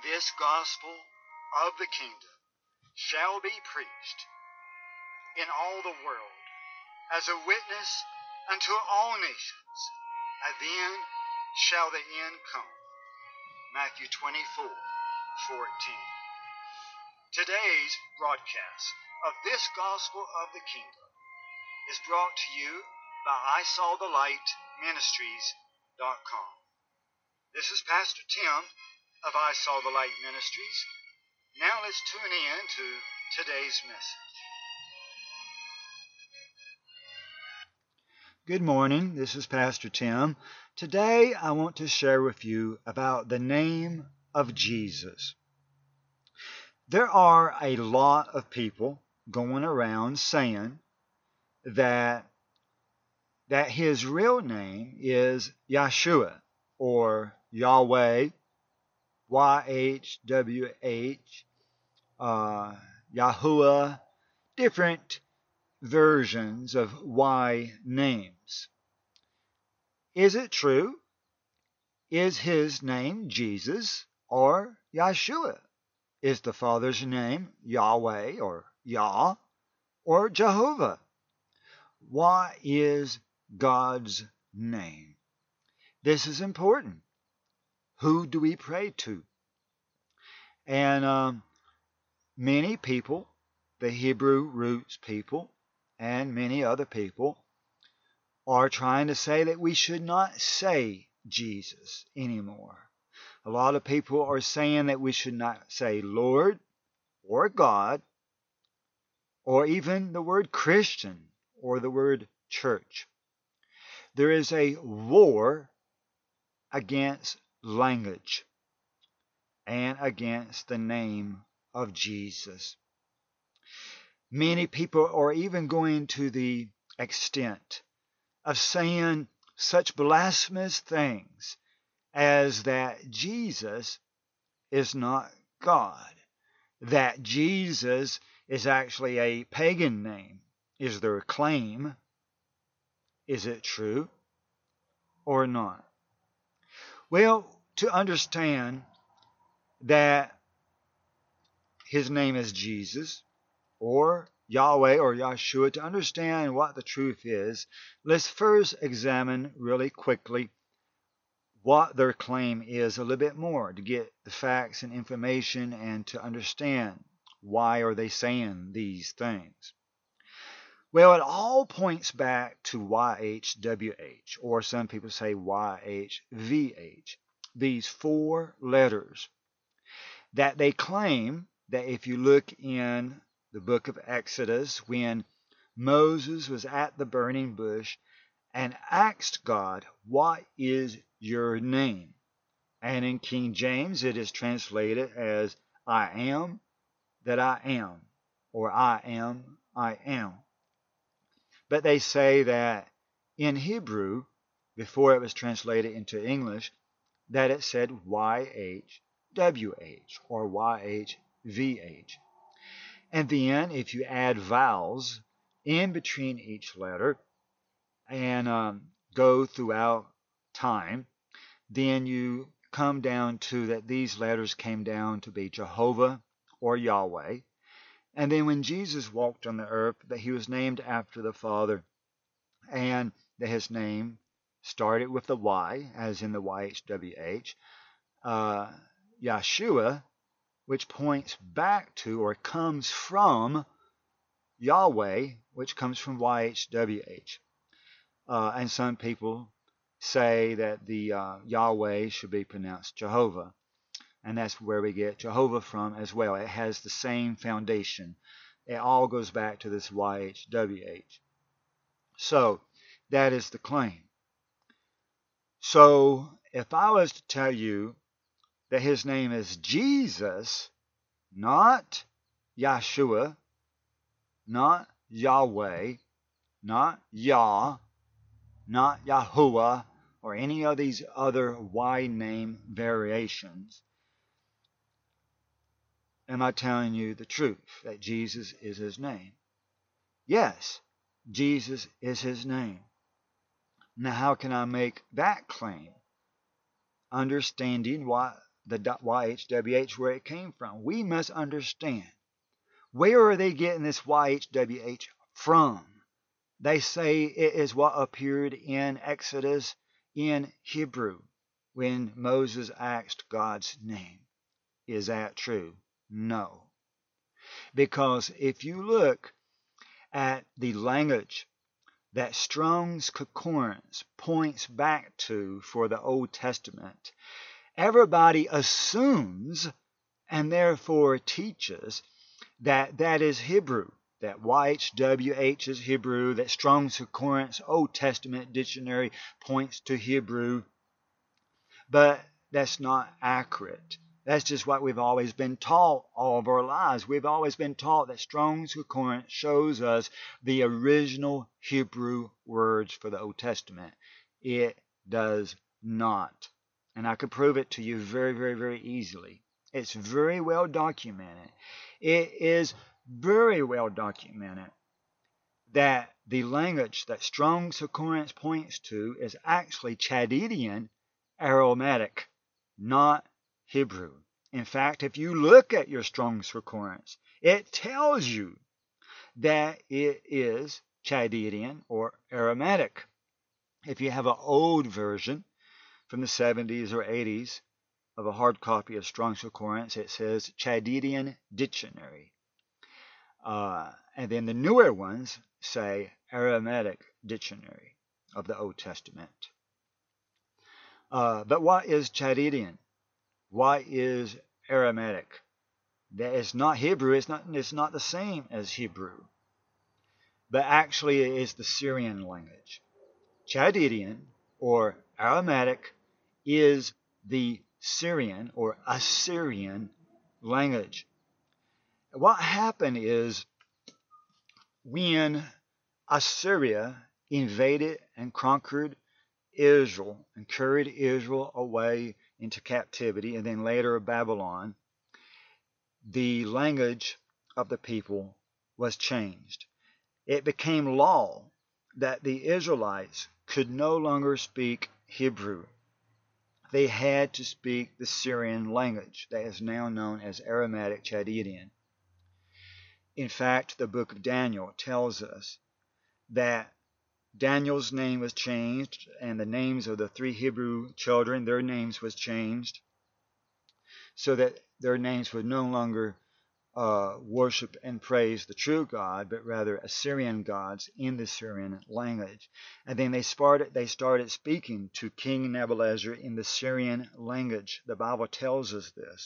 this gospel of the kingdom shall be preached in all the world as a witness unto all nations, and then shall the end come. Matthew 24:14. Today's broadcast of this gospel of the kingdom is brought to you by ISawTheLightMinistries.com. This is Pastor Tim of I Saw the Light Ministries. Now let's tune in to today's message. Good morning, this is Pastor Tim. Today I want to share with you about the name of Jesus. There are a lot of people going around saying that his real name is Yeshua or Yahweh, YHWH, Yahuwah, different versions of Y names. Is it true? Is his name Jesus or Yeshua? Is the Father's name Yahweh or Yah or Jehovah? What is God's name? This is important. Who do we pray to? And many people, the Hebrew roots people, and many other people, are trying to say that we should not say Jesus anymore. A lot of people are saying that we should not say Lord or God, or even the word Christian or the word church. There is a war against language and against the name of Jesus. Many people are even going to the extent of saying such blasphemous things as that Jesus is not God, that Jesus is actually a pagan name, is their claim. Is it true or not? Well, to understand that his name is Jesus or Yahweh or Yeshua, to understand what the truth is, let's first examine really quickly what their claim is a little bit more, to get the facts and information and to understand why are they saying these things. Well, it all points back to YHWH, or some people say YHVH, these four letters that they claim that if you look in the book of Exodus, when Moses was at the burning bush and asked God, what is your name? And in King James it is translated as I am that I am, or I am, I am. But they say that in Hebrew, before it was translated into English, that it said YHWH or YHVH. And then if you add vowels in between each letter and go throughout time, then you come down to that these letters came down to be Jehovah or Yahweh. And then when Jesus walked on the earth, that he was named after the Father, and that his name started with the Y, as in the YHWH, Yeshua, which points back to or comes from Yahweh, which comes from YHWH. And some people say that the Yahweh should be pronounced Jehovah. And that's where we get Jehovah from as well. It has the same foundation. It all goes back to this YHWH. So, that is the claim. So, if I was to tell you that his name is Jesus, not Yeshua, not Yahweh, not Yah, not Yahuwah, or any of these other Y name variations, am I telling you the truth, that Jesus is his name? Yes, Jesus is his name. Now, how can I make that claim? Understanding what the YHWH where it came from. We must understand. Where are they getting this YHWH from? They say it is what appeared in Exodus in Hebrew when Moses asked God's name. Is that true? No. Because if you look at the language that Strong's Concordance points back to for the Old Testament, everybody assumes and therefore teaches that that is Hebrew, that YHWH is Hebrew, that Strong's Concordance Old Testament dictionary points to Hebrew. But that's not accurate. That's just what we've always been taught all of our lives. We've always been taught that Strong's Concordance shows us the original Hebrew words for the Old Testament. It does not. And I could prove it to you very, very, very easily. It's very well documented. It is very well documented that the language that Strong's Concordance points to is actually Chaldean Aramaic, not Hebrew. In fact, if you look at your Strong's Concordance, it tells you that it is Chaldean or Aramaic. If you have an old version from the 70s or 80s of a hard copy of Strong's Concordance, it says Chaldean Dictionary. And then the newer ones say Aramaic Dictionary of the Old Testament. But what is Chaldean? What is Aramaic? That is not Hebrew. It's not the same as Hebrew. But actually it is the Syrian language. Chaldean or Aramaic is the Syrian or Assyrian language. What happened is when Assyria invaded and conquered Israel and carried Israel away into captivity, and then later Babylon, the language of the people was changed. It became law that the Israelites could no longer speak Hebrew. They had to speak the Syrian language that is now known as Aramaic Chaldean. In fact, the book of Daniel tells us that Daniel's name was changed, and the names of the 3 Hebrew children, their names was changed, so that their names would no longer worship and praise the true God, but rather Assyrian gods in the Syrian language. And then they started speaking to King Nebuchadnezzar in the Syrian language. The Bible tells us this.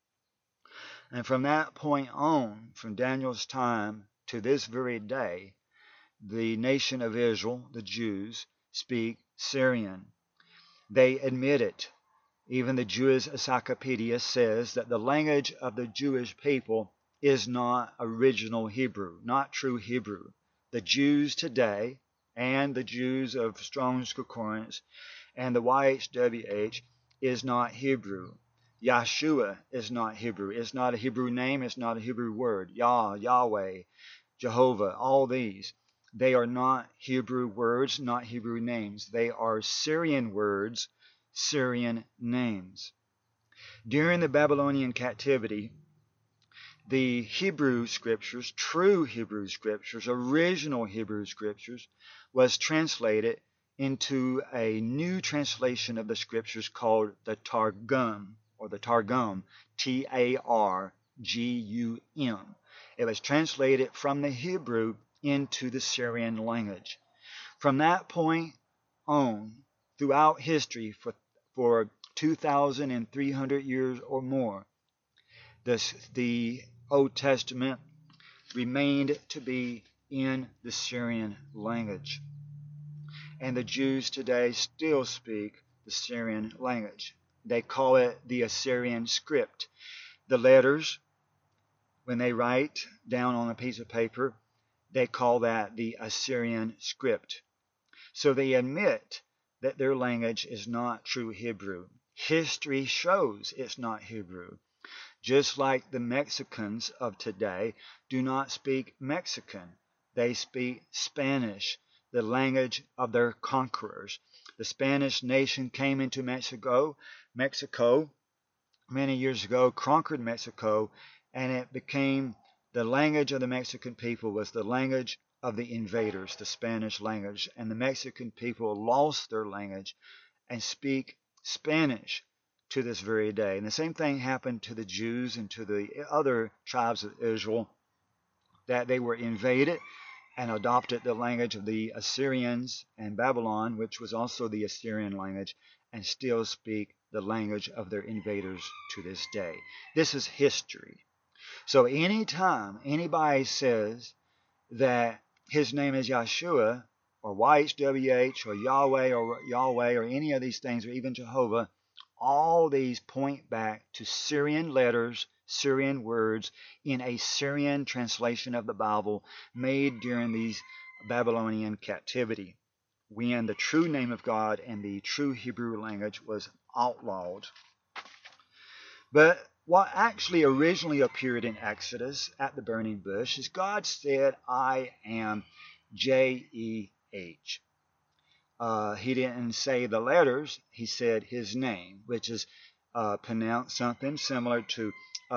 And from that point on, from Daniel's time to this very day, the nation of Israel, the Jews, speak Syrian. They admit it. Even the Jewish Encyclopedia says that the language of the Jewish people is not original Hebrew, not true Hebrew. The Jews today and the Jews of Strong's Concordance and the YHWH is not Hebrew. Yahshua is not Hebrew. It's not a Hebrew name. It's not a Hebrew word. Yahweh, Jehovah, all these. They are not Hebrew words, not Hebrew names. They are Syrian words, Syrian names. During the Babylonian captivity, the Hebrew scriptures, true Hebrew scriptures, original Hebrew scriptures, was translated into a new translation of the scriptures called the Targum, or the Targum, Targum. It was translated from the Hebrew into the Syrian language. From that point on, throughout history, for 2,300 years or more, the Old Testament remained to be in the Syrian language. And the Jews today still speak the Syrian language. They call it the Assyrian script. The letters, when they write down on a piece of paper, they call that the Assyrian script. So they admit that their language is not true Hebrew. History shows it's not Hebrew. Just like the Mexicans of today do not speak Mexican. They speak Spanish, the language of their conquerors. The Spanish nation came into Mexico many years ago conquered Mexico, and it became the language of the Mexican people was the language of the invaders, the Spanish language, and the Mexican people lost their language and speak Spanish to this very day. And the same thing happened to the Jews and to the other tribes of Israel, that they were invaded and adopted the language of the Assyrians and Babylon, which was also the Assyrian language, and still speak the language of their invaders to this day. This is history. So anytime anybody says that his name is Yahshua or YHWH or Yahweh or any of these things, or even Jehovah, all these point back to Syrian letters, Syrian words in a Syrian translation of the Bible made during these Babylonian captivity, when the true name of God and the true Hebrew language was outlawed. But what actually originally appeared in Exodus at the burning bush is God said, I am J-E-H. He didn't say the letters, he said his name, which is pronounced something similar to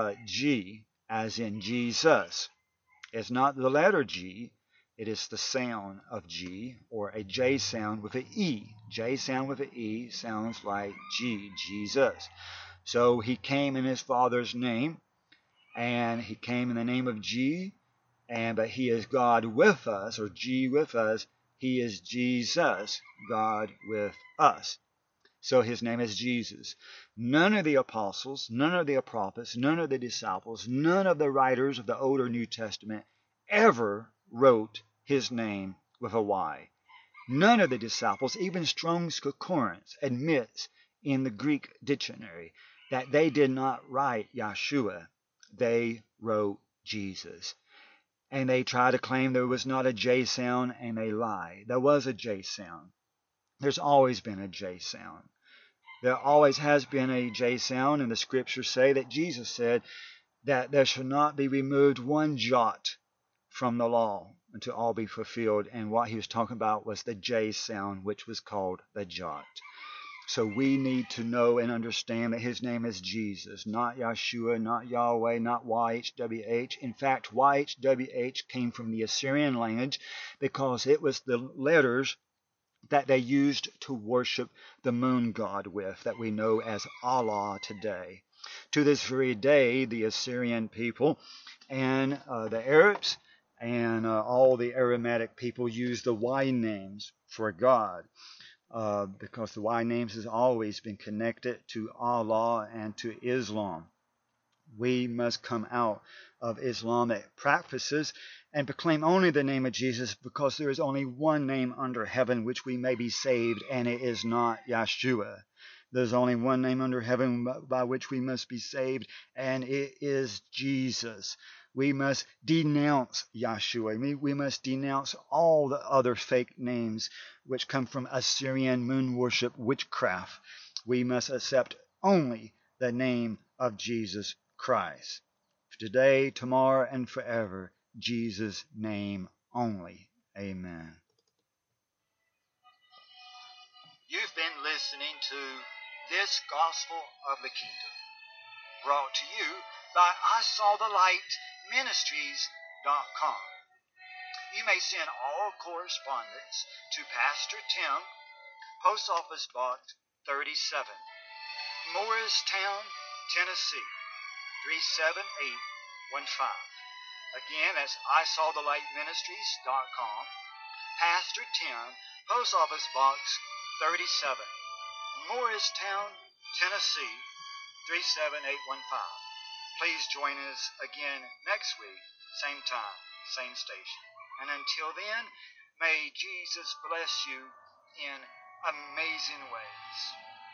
G, as in Jesus. It's not the letter G, it is the sound of G, or a J sound with an E. J sound with an E sounds like G, Jesus. So he came in his Father's name, and he came in the name of G, but he is God with us, or G with us. He is Jesus, God with us. So his name is Jesus. None of the apostles, none of the prophets, none of the disciples, none of the writers of the Old or New Testament ever wrote his name with a Y. None of the disciples, even Strong's Concordance, admits in the Greek dictionary that they did not write Yahshua. They wrote Jesus. And they try to claim there was not a J sound, and they lie. There was a J sound. There's always been a J sound. There always has been a J sound, and the scriptures say that Jesus said that there shall not be removed one jot from the law until all be fulfilled. And what he was talking about was the J sound, which was called the jot. So we need to know and understand that his name is Jesus, not Yahshua, not Yahweh, not YHWH. In fact, YHWH came from the Assyrian language because it was the letters that they used to worship the moon god with, that we know as Allah today. To this very day, the Assyrian people and the Arabs and all the Aramaic people use the Y names for God, because the Y names has always been connected to Allah and to Islam. We must come out of Islamic practices and proclaim only the name of Jesus, because there is only one name under heaven which we may be saved, and it is not Yahshua. There's only one name under heaven by which we must be saved, and it is Jesus. We must denounce Yahshua. We must denounce all the other fake names which come from Assyrian moon worship witchcraft. We must accept only the name of Jesus Christ. Today, tomorrow, and forever, Jesus' name only. Amen. You've been listening to This Gospel of the Kingdom, brought to you by ISawTheLightMinistries.com. You may send all correspondence to Pastor Tim, Post Office Box 37, Morristown, Tennessee 37815. Again, that's ISawTheLightMinistries.com. Pastor Tim, Post Office Box 37, Morristown, Tennessee 37815. Please join us again next week, same time, same station. And until then, may Jesus bless you in amazing ways.